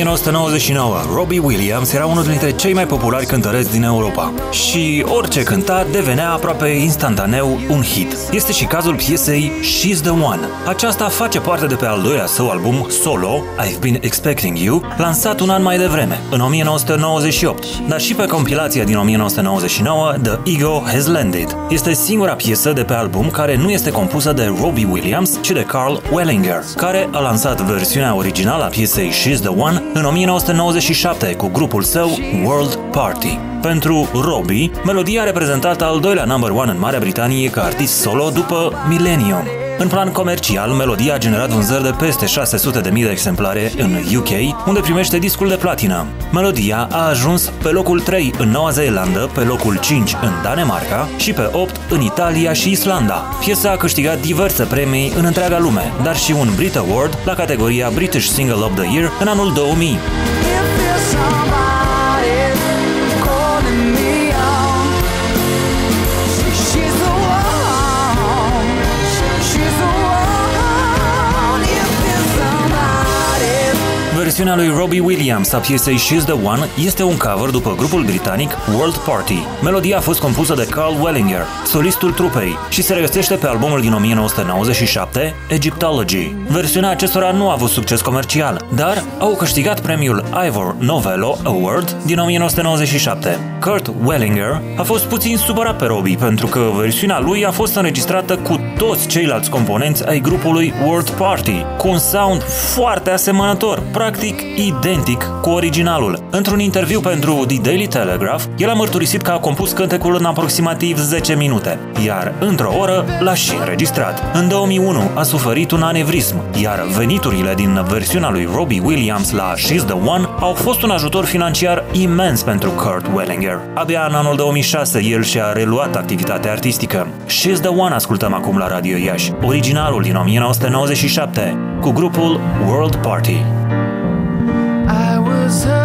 1999, Robbie Williams era unul dintre cei mai populari cântăreți din Europa și orice cânta devenea aproape instantaneu un hit. Este și cazul piesei She's the One. Aceasta face parte de pe al doilea său album solo, I've Been Expecting You, lansat un an mai devreme, în 1998, dar și pe compilația din 1999, The Ego Has Landed. Este singura piesă de pe album care nu este compusă de Robbie Williams, ci de Carl Wellinger, care a lansat versiunea originală a piesei She's the One în 1997 cu grupul său World Party. Pentru Robbie, melodia a reprezentat al doilea number one în Marea Britanie ca artist solo după Millennium. În plan comercial, melodia a generat vânzări de peste 600.000 de exemplare în UK, unde primește discul de platină. Melodia a ajuns pe locul 3 în Noua Zeelandă, pe locul 5 în Danemarca și pe 8 în Italia și Islanda. Piesa a câștigat diverse premii în întreaga lume, dar și un Brit Award la categoria British Single of the Year în anul 2000. Versiunea lui Robbie Williams a piesei She's the One este un cover după grupul britanic World Party. Melodia a fost compusă de Carl Wellinger, solistul trupei, și se regăsește pe albumul din 1997, Egyptology. Versiunea acestora nu a avut succes comercial, dar au câștigat premiul Ivor Novello Award din 1997. Kurt Wellinger a fost puțin supărat pe Robbie pentru că versiunea lui a fost înregistrată cu toți ceilalți componenți ai grupului World Party, cu un sound foarte asemănător, practic identic cu originalul. Într-un interviu pentru The Daily Telegraph, el a mărturisit că a compus cântecul în aproximativ 10 minute, iar într-o oră l-a și înregistrat. În 2001 a suferit un anevrism, iar veniturile din versiunea lui Robbie Williams la She's the One au fost un ajutor financiar imens pentru Kurt Wellinger. Abia în anul 2006 el și-a reluat activitatea artistică. She's the One ascultăm acum la Radio Iași, originalul din 1997, cu grupul World Party. I was